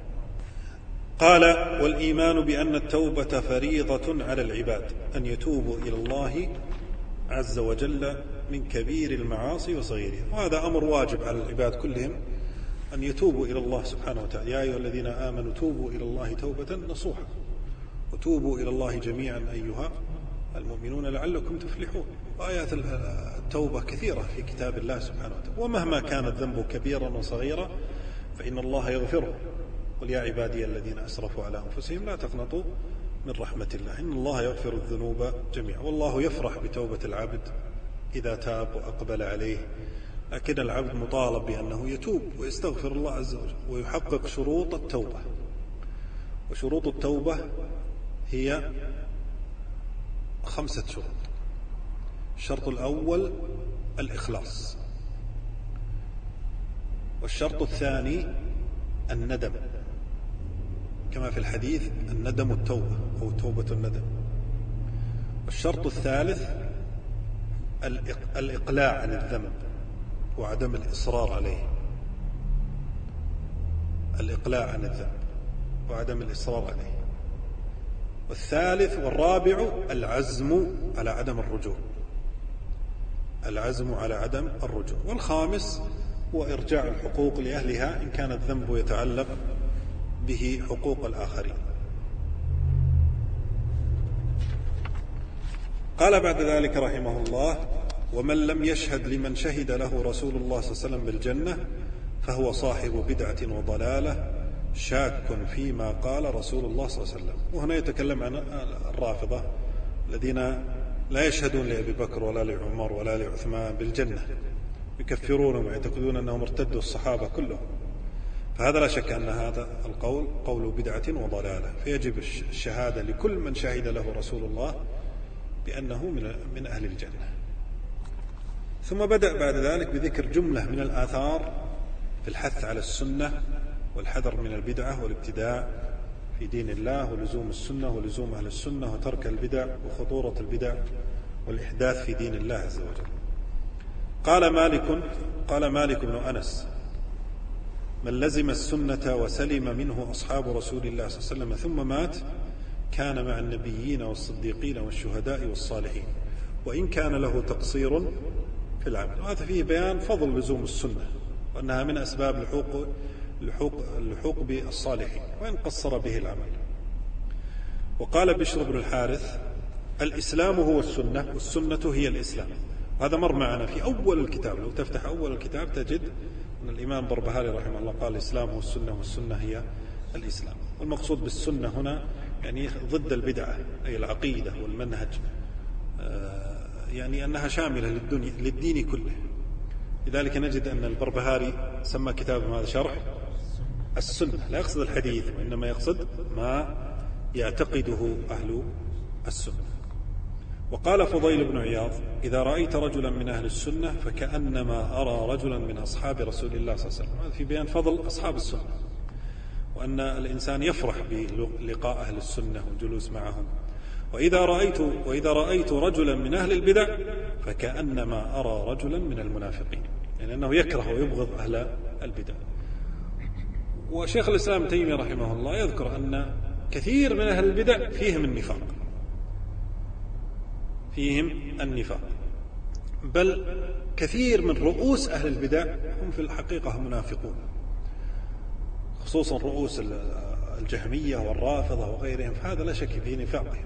قال والإيمان بأن التوبة فريضة على العباد، أن يتوبوا إلى الله عز وجل من كبير المعاصي وصغيرها، وهذا أمر واجب على العباد كلهم أن يتوبوا إلى الله سبحانه وتعالى. يا أيها الذين آمنوا توبوا إلى الله توبة نصوحا وتوبوا إلى الله جميعا أيها المؤمنون لعلكم تفلحون. وآيات التوبة كثيرة في كتاب الله سبحانه وتعالى، ومهما كان الذنب كبيرا وصغيرا فإن الله يغفره. قل يا عبادي الذين أسرفوا على أنفسهم لا تقنطوا من رحمة الله إن الله يغفر الذنوب جميعا. والله يفرح بتوبة العبد إذا تاب وأقبل عليه، لكن العبد مطالب بأنه يتوب ويستغفر الله عز وجل ويحقق شروط التوبة. وشروط التوبة هي خمسة شروط. الشرط الأول الإخلاص، والشرط الثاني الندم، كما في الحديث الندم التوبة أو توبة الندم. والشرط الثالث الإقلاع عن الذنب وعدم الإصرار عليه، الإقلاع عن الذنب وعدم الإصرار عليه. والثالث والرابع العزم على عدم الرجوع، العزم على عدم الرجوع. والخامس هو إرجاع الحقوق لأهلها إن كان الذنب يتعلق به حقوق الآخرين. قال بعد ذلك رحمه الله ومن لم يشهد لمن شهد له رسول الله صلى الله عليه وسلم بالجنة فهو صاحب بدعة وضلالة شاك فيما قال رسول الله صلى الله عليه وسلم. وهنا يتكلم عن الرافضة الذين لا يشهدون لأبي بكر ولا لعمر ولا لعثمان بالجنة، يكفرونهم ويعتقدون أنهم ارتدوا الصحابة كلهم. فهذا لا شك أن هذا القول قول بدعة وضلالة، فيجب الشهادة لكل من شهد له رسول الله بأنه من أهل الجنة. ثم بدأ بعد ذلك بذكر جملة من الآثار في الحث على السنة والحذر من البدعة والابتداع في دين الله، ولزوم السنة ولزوم أهل السنة، وترك البدع وخطورة البدع والإحداث في دين الله عز وجل. قال مالك قال مالك بن أنس من لزم السنة وسلم منه أصحاب رسول الله صلى الله عليه وسلم ثم مات كان مع النبيين والصديقين والشهداء والصالحين وإن كان له تقصير في العمل. وهذا فيه بيان فضل لزوم السنة وأنها من أسباب لحوق اللحوق, اللحوق بالصالحين وإن قصر به العمل. وقال بشر بن الحارث الإسلام هو السنة والسنة هي الإسلام. هذا مر معنا في أول الكتاب، لو تفتح أول الكتاب تجد أن الإمام بربهاري رحمه الله قال الإسلام هو السنة والسنة هي الإسلام. والمقصود بالسنة هنا يعني ضد البدعة أي العقيدة والمنهج، يعني أنها شاملة للدين كله. لذلك نجد أن البربهاري سمى كتابه هذا شرح السنة، لا يقصد الحديث وإنما يقصد ما يعتقده أهل السنة. وقال فضيل بن عياض إذا رأيت رجلا من أهل السنة فكأنما أرى رجلا من أصحاب رسول الله صلى الله عليه وسلم. هذا في بيان فضل أصحاب السنة وأن الإنسان يفرح بلقاء أهل السنة والجلوس معهم. وإذا رأيت, وإذا رأيت رجلا من أهل البدع فكأنما أرى رجلا من المنافقين، يعني أنه يكره ويبغض أهل البدع. وشيخ الإسلام ابن تيمية رحمه الله يذكر أن كثير من أهل البدع فيهم النفاق فيهم النفاق بل كثير من رؤوس أهل البدع هم في الحقيقة منافقون، خصوصا رؤوس الجهمية والرافضة وغيرهم، فهذا لا شك فيه نفاقهم.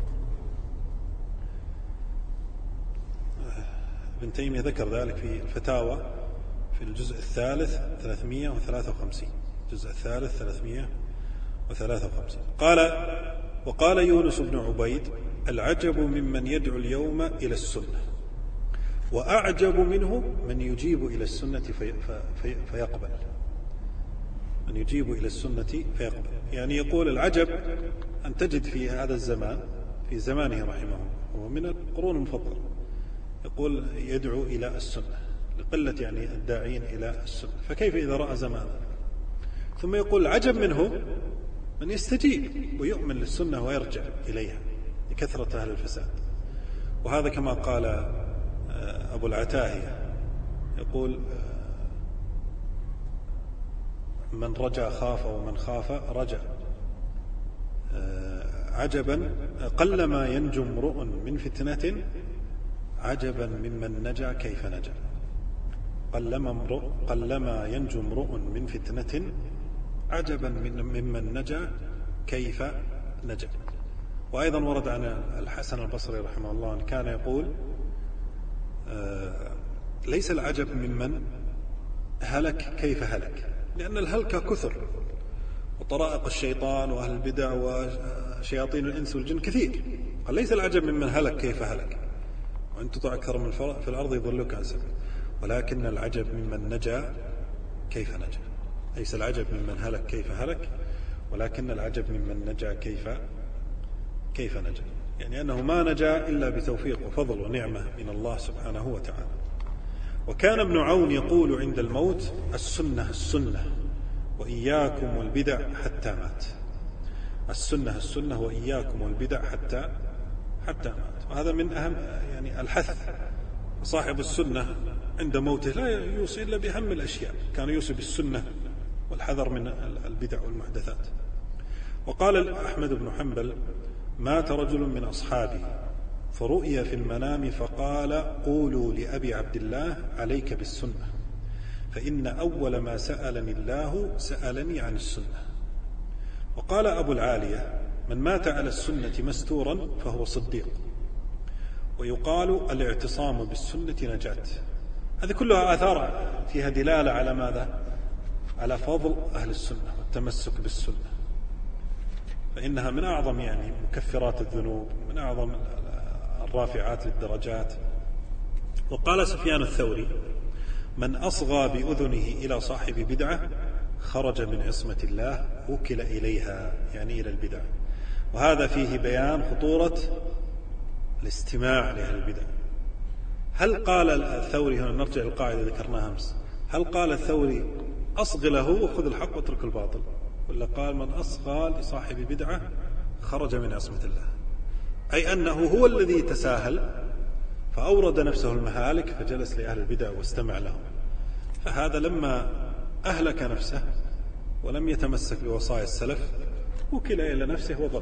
ابن تيمية ذكر ذلك في الفتاوى في الجزء الثالث ثلاثمائة وثلاثة وخمسين، الجزء الثالث ثلاثمائة وثلاثة وخمسين. قال: وقال يونس بن عبيد: العجب ممن يدعو اليوم إلى السنة، وأعجب منه من يجيب إلى السنة في في فيقبل من يجيب إلى السنة فيقبل. يعني يقول العجب أن تجد في هذا الزمان، في زمانه رحمه الله، هو من القرون المفضلة، يقول يدعو إلى السنة لقلة يعني الداعين إلى السنة، فكيف إذا رأى زمانا؟ ثم يقول العجب منه من يستجيب ويؤمن للسنة ويرجع إليها لكثرة أهل الفساد. وهذا كما قال أبو العتاهية، يقول: من رجا خاف ومن خاف رجا، عجبا قلما ينجو امرؤ من فتنة عجبا ممن نجا كيف نجا. قلما امرؤ قلما ينجو امرؤ من فتنة عجبا ممن نجا كيف نجا. وأيضا ورد عن الحسن البصري رحمه الله أن كان يقول: ليس العجب ممن هلك كيف هلك، لأن الهلك كثر، وطرائق الشيطان وأهل البدع وشياطين الإنس والجن كثير. قال: ليس العجب ممن هلك كيف هلك، وإن تطع أكثر من في الأرض يضلوك عن سبيل، ولكن العجب ممن نجا كيف نجا. ليس العجب ممن هلك كيف هلك، ولكن العجب ممن نجا كيف كيف نجا، يعني أنه ما نجا إلا بتوفيق وفضل ونعمة من الله سبحانه وتعالى. وكان ابن عون يقول عند الموت: السنة السنة وإياكم والبدع حتى مات. السنة السنة وإياكم والبدع حتى حتى مات. وهذا من أهم يعني الحث. صاحب السنة عند موته لا يوصي إلا بأهم الأشياء، كان يوصي بالسنة والحذر من البدع والمحدثات. وقال أحمد بن حنبل: مات رجل من أصحابه فرؤي في المنام فقال: قولوا لأبي عبد الله عليك بالسنة، فإن أول ما سألني الله سألني عن السنة. وقال أبو العالية: من مات على السنة مستورا فهو صديق. ويقال: الاعتصام بالسنة نجاة. هذه كلها آثار فيها دلالة على ماذا؟ على فضل أهل السنة والتمسك بالسنة، فإنها من أعظم يعني مكفرات الذنوب، من أعظم الرافعات للدرجات. وقال سفيان الثوري: من أصغى بأذنه إلى صاحب بدعة خرج من عصمة الله، وكل إليها يعني إلى البدع. وهذا فيه بيان خطورة الاستماع لأهل البدع. هل قال الثوري، هنا نرجع للقاعدة ذكرناها أمس، هل قال الثوري أصغ له وخذ الحق واترك الباطل، ولا قال من أصغى لصاحب بدعة خرج من عصمة الله؟ أي أنه هو الذي تساهل فأورد نفسه المهالك فجلس لأهل البدع واستمع لهم، فهذا لما أهلك نفسه ولم يتمسك بوصايا السلف وكل إلى نفسه وضل.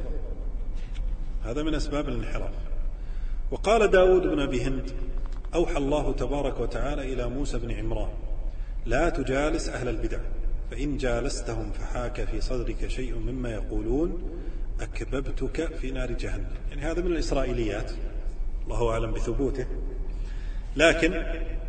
هذا من أسباب الانحراف. وقال داود بن أبي هند: أوحى الله تبارك وتعالى إلى موسى بن عمران: لا تجالس أهل البدع، فإن جالستهم فحاك في صدرك شيء مما يقولون أكببتك في نار جهنم. يعني هذا من الإسرائيليات، الله أعلم بثبوته، لكن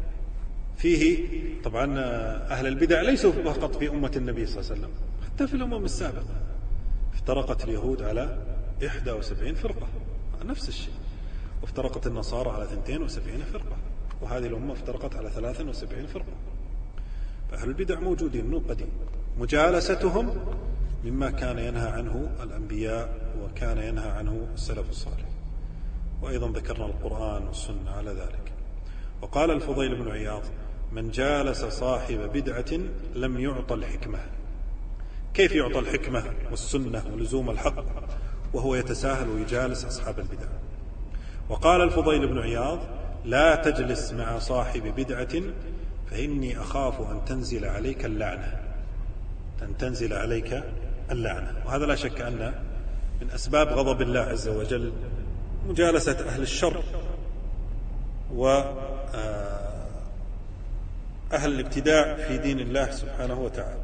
فيه طبعا أهل البدع ليسوا فقط في أمة النبي صلى الله عليه وسلم، حتى في الأمم السابقة افترقت اليهود على إحدى وسبعين فرقة نفس الشيء، وافترقت النصارى على اثنتين وسبعين فرقة، وهذه الأمة افترقت على ثلاث وسبعين فرقة. فأهل البدع موجودين من قديم، مجالستهم مما كان ينهى عنه الأنبياء وكان ينهى عنه السلف الصالح، وأيضا ذكرنا القرآن والسنة على ذلك. وقال الفضيل بن عياض: من جالس صاحب بدعة لم يعطى الحكمة. كيف يعطى الحكمة والسنة ولزوم الحق وهو يتساهل ويجالس أصحاب البدع؟ وقال الفضيل بن عياض: لا تجلس مع صاحب بدعة فإني أخاف أن تنزل عليك اللعنة. أن تنزل عليك اللعنة. وهذا لا شك أن من أسباب غضب الله عز وجل مجالسة أهل الشر وأهل الابتداع في دين الله سبحانه وتعالى.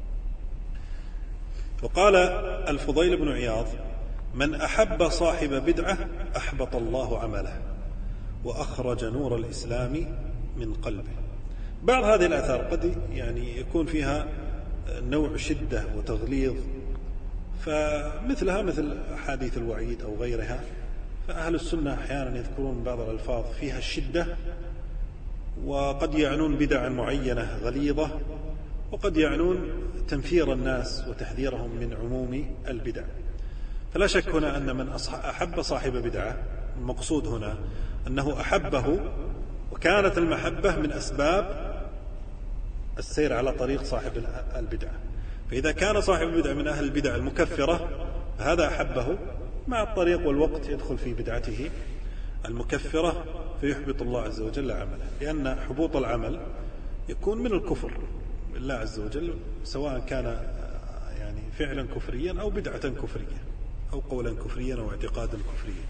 وقال الفضيل بن عياض: من أحب صاحب بدعة أحبط الله عمله وأخرج نور الإسلام من قلبه. بعض هذه الآثار قد يعني يكون فيها نوع شدة وتغليظ، فمثلها مثل أحاديث الوعيد أو غيرها، فأهل السنة أحيانا يذكرون بعض الألفاظ فيها الشدة، وقد يعنون بدعا معينة غليظة، وقد يعنون تنفير الناس وتحذيرهم من عموم البدع. فلا شك هنا أن من أحب صاحب بدعة، المقصود هنا أنه أحبه وكانت المحبة من أسباب السير على طريق صاحب البدعة. فإذا كان صاحب البدعة من أهل البدع المكفرة فهذا أحبه، مع الطريق والوقت يدخل في بدعته المكفرة فيحبط الله عز وجل عمله، لأن حبوط العمل يكون من الكفر بالله عز وجل، سواء كان يعني فعلا كفريا أو بدعة كفرية أو قولا كفريا أو اعتقادا كفريا.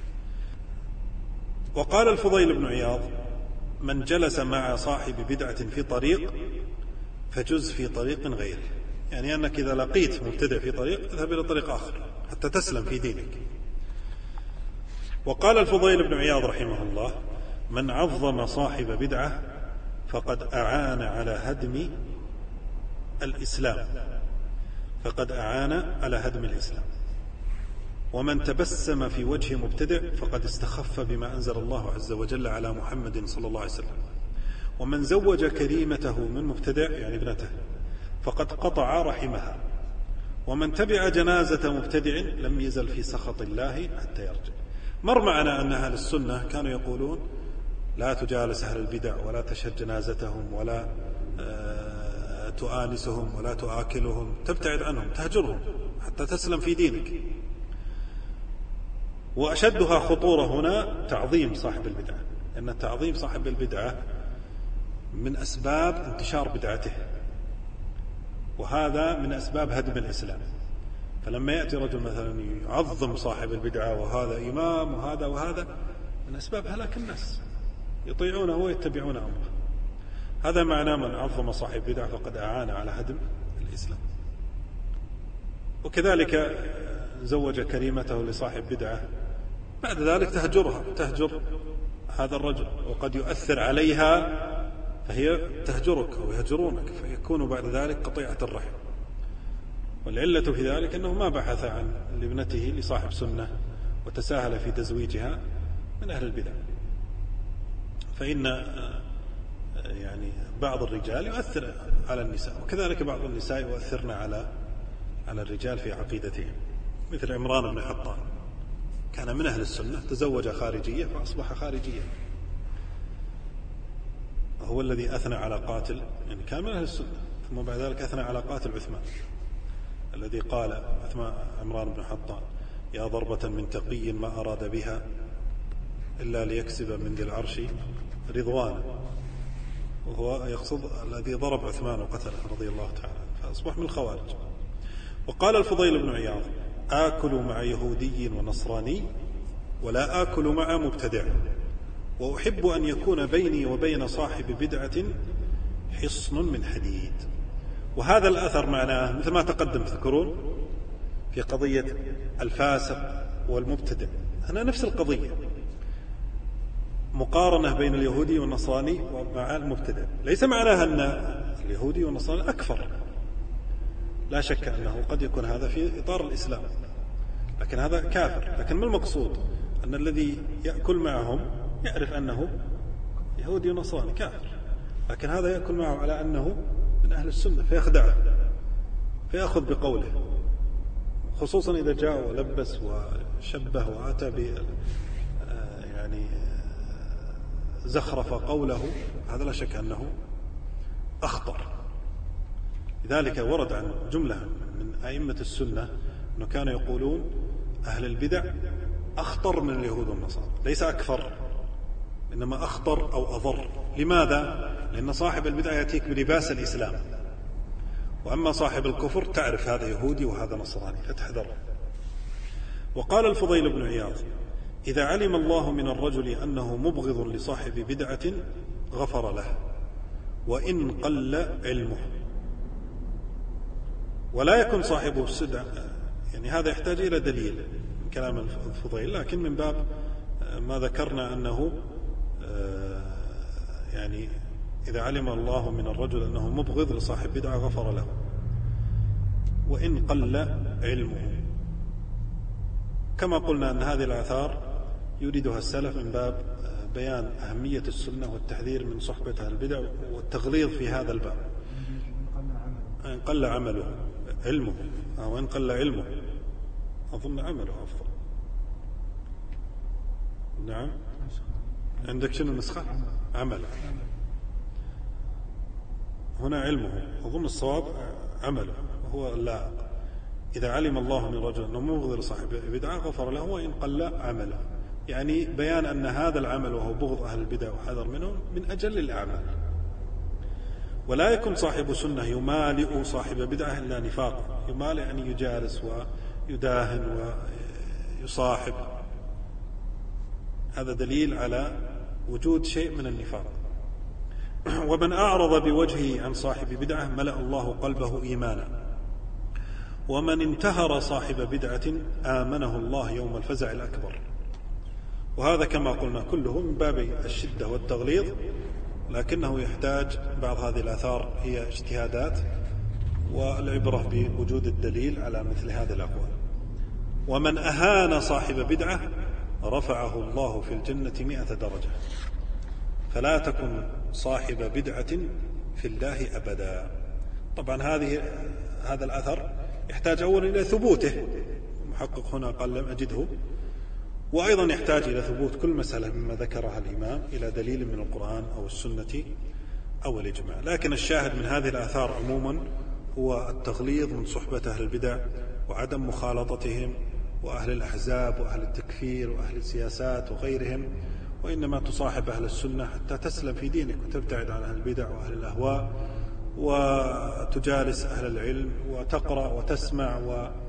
وقال الفضيل بن عياض: من جلس مع صاحب بدعة في طريق فجز في طريق غيره، يعني أنك إذا لقيت مبتدع في طريق اذهب إلى طريق آخر حتى تسلم في دينك. وقال الفضيل بن عياض رحمه الله: من عظم صاحب بدعة فقد أعان على هدم الإسلام فقد أعان على هدم الإسلام ومن تبسم في وجه مبتدع فقد استخف بما أنزل الله عز وجل على محمد صلى الله عليه وسلم ومن زوج كريمته من مبتدع يعني ابنته فقد قطع رحمها ومن تبع جنازة مبتدع لم يزل في سخط الله حتى يرجع. مر معنا أن أهل السنة كانوا يقولون لا تجالس أهل البدع ولا تشهد جنازتهم ولا تؤانسهم ولا تآكلهم، تبتعد عنهم تهجرهم حتى تسلم في دينك. وأشدها خطورة هنا تعظيم صاحب البدعة، لأن تعظيم صاحب البدعة من أسباب انتشار بدعته، وهذا من أسباب هدم الإسلام. فلما يأتي رجل مثلا يعظم صاحب البدعة وهذا إمام وهذا وهذا، من أسباب هلاك الناس، يطيعونه ويتبعون أمره. هذا معنى من عظم صاحب بدعة فقد أعان على هدم الإسلام. وكذلك زوج كريمته لصاحب بدعة، بعد ذلك تهجرها تهجر هذا الرجل، وقد يؤثر عليها فهي تهجرك أو يهجرونك، فيكون بعد ذلك قطيعة الرحم. والعلة في ذلك أنه ما بحث عن لابنته لصاحب سنة وتساهل في تزويجها من أهل البدع. فإن يعني بعض الرجال يؤثر على النساء، وكذلك بعض النساء يؤثرن على على الرجال في عقيدتهم، مثل عمران بن حطان كان من أهل السنة، تزوج خارجية فأصبح خارجيا، وهو الذي أثنى على قاتل، يعني كان من أهل السنة، ثم بعد ذلك أثنى على قاتل عثمان الذي قال عثمان عمران بن حطان: يا ضربة من تقي ما أراد بها إلا ليكسب من ذي العرش رضوانا، وهو يقصد الذي ضرب عثمان وقتله رضي الله تعالى، فأصبح من الخوارج. وقال الفضيل بن عياض: آكل مع يهودي ونصراني ولا آكل مع مبتدع، وأحب أن يكون بيني وبين صاحب بدعة حصن من حديد. وهذا الأثر معناه مثل ما تقدم تذكرون في قضية الفاسق والمبتدع، هنا نفس القضية، مقارنة بين اليهودي والنصراني ومع المبتدع. ليس معناها أن اليهودي والنصراني أكفر، لا شك أنه قد يكون هذا في إطار الإسلام، لكن هذا كافر. لكن ما المقصود؟ أن الذي يأكل معهم يعرف أنه يهودي ونصراني كافر، لكن هذا يأكل معه على أنه من أهل السنة فيخدعه فيأخذ بقوله، خصوصا إذا جاء ولبس وشبه وأتى ب يعني زخرف قوله، هذا لا شك أنه أخطر. لذلك ورد عن جملة من أئمة السنة أنه كانوا يقولون أهل البدع أخطر من اليهود والنصارى، ليس أكثر إنما أخطر أو أضر. لماذا؟ لأن صاحب البدع يأتيك بلباس الإسلام وأما صاحب الكفر تعرف هذا يهودي وهذا نصراني فتحذره. وقال الفضيل بن عياض: إذا علم الله من الرجل أنه مبغض لصاحب بدعة غفر له وإن قل علمه. ولا يكون صاحبه السدع، يعني هذا يحتاج إلى دليل من كلام الفضيل، لكن من باب ما ذكرنا أنه يعني إذا علم الله من الرجل أنه مبغض لصاحب بدعة غفر له وإن قل علمه. كما قلنا أن هذه الآثار يريدها السلف من باب بيان أهمية السنة والتحذير من صحبة أهل البدع والتغليظ في هذا الباب. إن قل عمله علمه أو إن قل علمه، أظن عمله أفضل. نعم، عندك شنو نسخة؟ عمل. هنا علمه، أظن الصواب عمله وهو اللائق. إذا علم الله من رجل أنه مبغض لصاحب بدعة غفر له وإن قل عمله، يعني بيان أن هذا العمل وهو بغض أهل البدع وحذر منهم من أجل الأعمال. ولا يكون صاحب سنة يمالئ صاحب بدعة إلا نفاق. يمالئ يعني يجالس ويداهن ويصاحب، هذا دليل على وجود شيء من النفاق. ومن أعرض بوجهه عن صاحب بدعة ملأ الله قلبه إيمانا، ومن انتهر صاحب بدعة آمنه الله يوم الفزع الأكبر. وهذا كما قلنا كله من باب الشدة والتغليظ، لكنه يحتاج بعض هذه الآثار هي اجتهادات، والعبرة بوجود الدليل على مثل هذه الأقوال. ومن أهان صاحب بدعة رفعه الله في الجنة مئة درجة. فلا تكن صاحب بدعة في الله أبدا. طبعا هذه هذا الأثر يحتاج أولا إلى ثبوته، المحقق هنا قال لم أجده، وأيضا يحتاج إلى ثبوت كل مسألة مما ذكرها الإمام إلى دليل من القرآن أو السنة أو الإجماع. لكن الشاهد من هذه الآثار عموما هو التغليظ من صحبة أهل البدع وعدم مخالطتهم وأهل الأحزاب وأهل التكفير وأهل السياسات وغيرهم، وإنما تصاحب أهل السنة حتى تسلم في دينك وتبتعد عن أهل البدع وأهل الأهواء، وتجالس أهل العلم وتقرأ وتسمع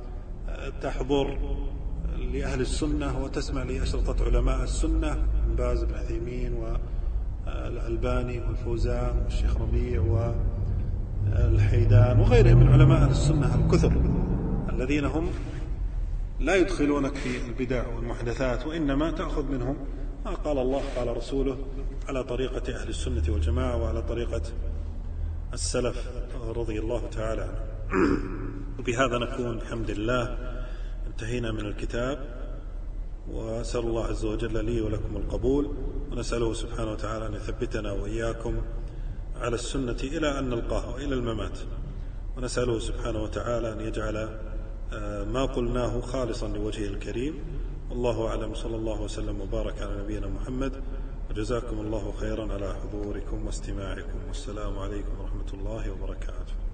وتحضر لأهل السنة وتسمع لأشرطة علماء السنة من باز بن عثيمين والألباني والفوزان والشيخ ربيع والحيدان وغيرهم من علماء أهل السنة الكثر الذين هم لا يدخلونك في البدع والمحدثات، وإنما تأخذ منهم ما قال الله قال رسوله على طريقة أهل السنة والجماعة وعلى طريقة السلف رضي الله تعالى عنه. وبهذا نكون بحمد الله انتهينا من الكتاب، وأسأل الله عز وجل لي ولكم القبول، ونسأله سبحانه وتعالى أن يثبتنا وإياكم على السنة إلى أن نلقاه وإلى الممات، ونسأله سبحانه وتعالى أن يجعل ما قلناه خالصا لوجهه الكريم. والله أعلم، صلى الله وسلم وبارك على نبينا محمد، وجزاكم الله خيرا على حضوركم واستماعكم، والسلام عليكم ورحمة الله وبركاته.